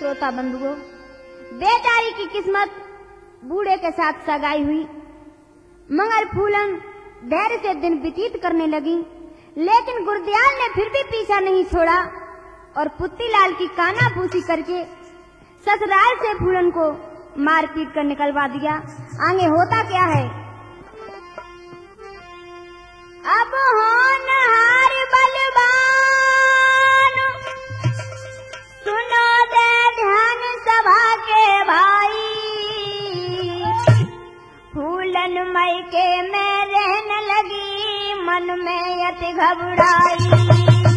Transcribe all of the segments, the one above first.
श्रोता बंधुओं, बेचारी की किस्मत बूढ़े के साथ सगाई हुई, मगर फूलन धैर्य से दिन व्यतीत करने लगी। लेकिन गुरदयाल ने फिर भी पीछा नहीं छोड़ा और पुत्तीलाल की कानाफूसी करके ससुराल से फूलन को मारपीट कर निकलवा दिया। आगे होता क्या है? अब होनहार बलवान सुनो दे ध्यान सभा के भाई, फूलन मैके में रहने लगी मन में अति घबराई।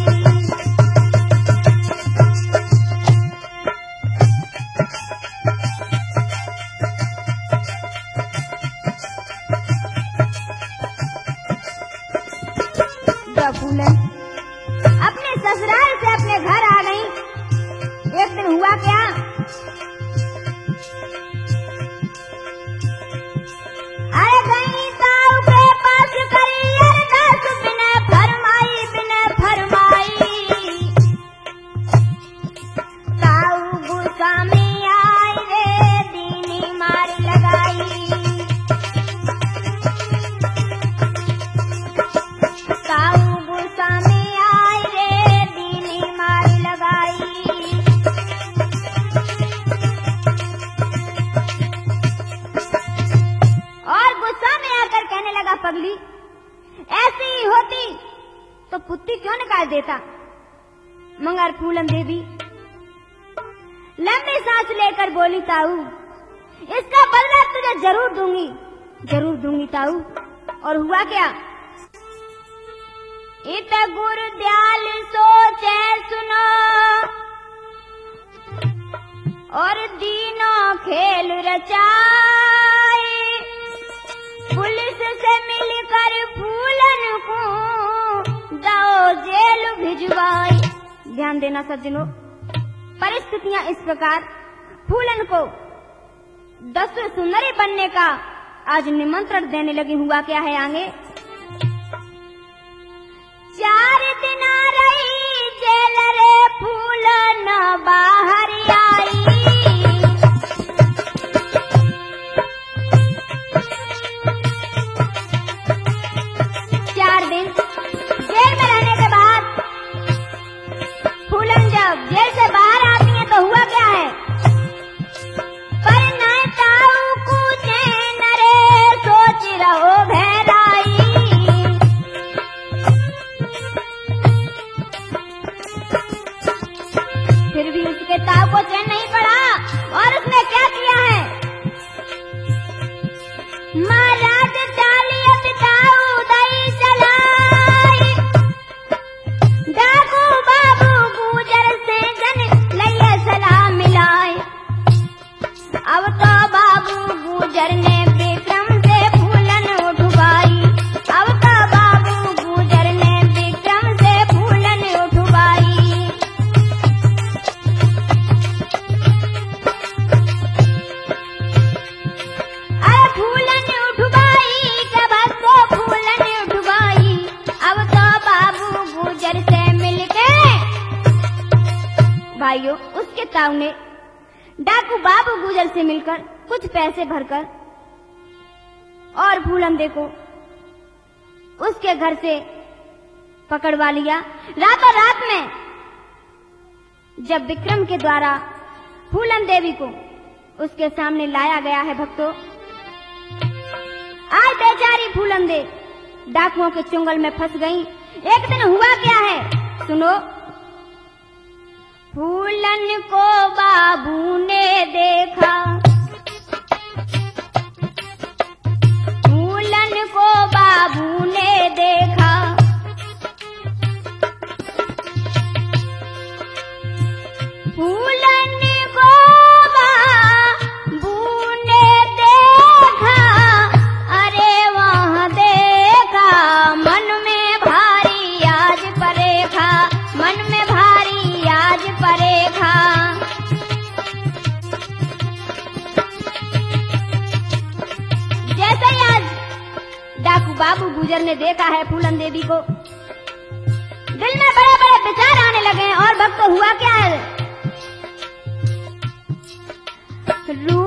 फूलन अपने ससुराल से अपने घर आ गई। एक दिन हुआ क्या? अरे गई ताऊ के पास करी अरदास बिना फरमाई ताऊ गुस्सा में आई रे दीनी मार लगाई। ताऊ पगली, ऐसी ही होती तो पुत्ती क्यों निकाल देता। मगर फूलन देवी लंबी सांस लेकर बोली, ताऊ इसका बदला तुझे जरूर दूंगी ताऊ। और हुआ क्या? इत गुरदयाल सोचे सुनो और दीनों खेल रचाए, पुलिस से मिलकर फूलन को जाओ जेल भिजवाई। ध्यान देना सज्जनों, परिस्थितियां इस प्रकार फूलन को 10 सुंदरी बनने का आज निमंत्रण देने लगी। हुआ क्या है आगे? 4 दिन रही जेल रे फूलन बाहर आई, 4 दिन जेल में रहने के बाद फूलन जब जेल से बाहर आती है तो हुआ क्या है? पर न ताऊ को चैन रे सोच रहो भैराई। फिर भी उसके ताऊ को चैन नहीं पड़ा और उसने क्या किया है? महाराज चालियत ताऊ दई चलाई, डाकू बाबू गुजर से जन लइया सलाम मिलाए। अब तो बाबू गुजर ने विक्रम से फूलन उठवाई, अब तो बाबू गुजर ने विक्रम से फूलन उठवाई। अरे फूलन उठवाई कब तो फूलन उठवाई, अब तो बाबू गुजर से मिलके। भाइयों, उसके ताऊ ने डाकू बाबू गुजर से मिलकर कुछ पैसे भरकर और फूलन देखो उसके घर से पकड़वा लिया। रातों रात में जब विक्रम के द्वारा फूलन देवी को उसके सामने लाया गया है भक्तों, आज बेचारी फूलन दे डाकुओं के चुंगल में फंस गई। एक दिन हुआ क्या है सुनो। फूलन को बाबू ने देखा, फूलन को बाबू ने देखा, फूलन को बाबू ने देखा, अरे वहाँ देखा मन में भारी आज परेखा, मन में भारी आज परेखा। जैसे ही आज डाकू बाबू गुजर ने देखा है फूलन देवी को, दिल में बड़े बड़े विचार आने लगे। और भक्त हुआ क्या है? रू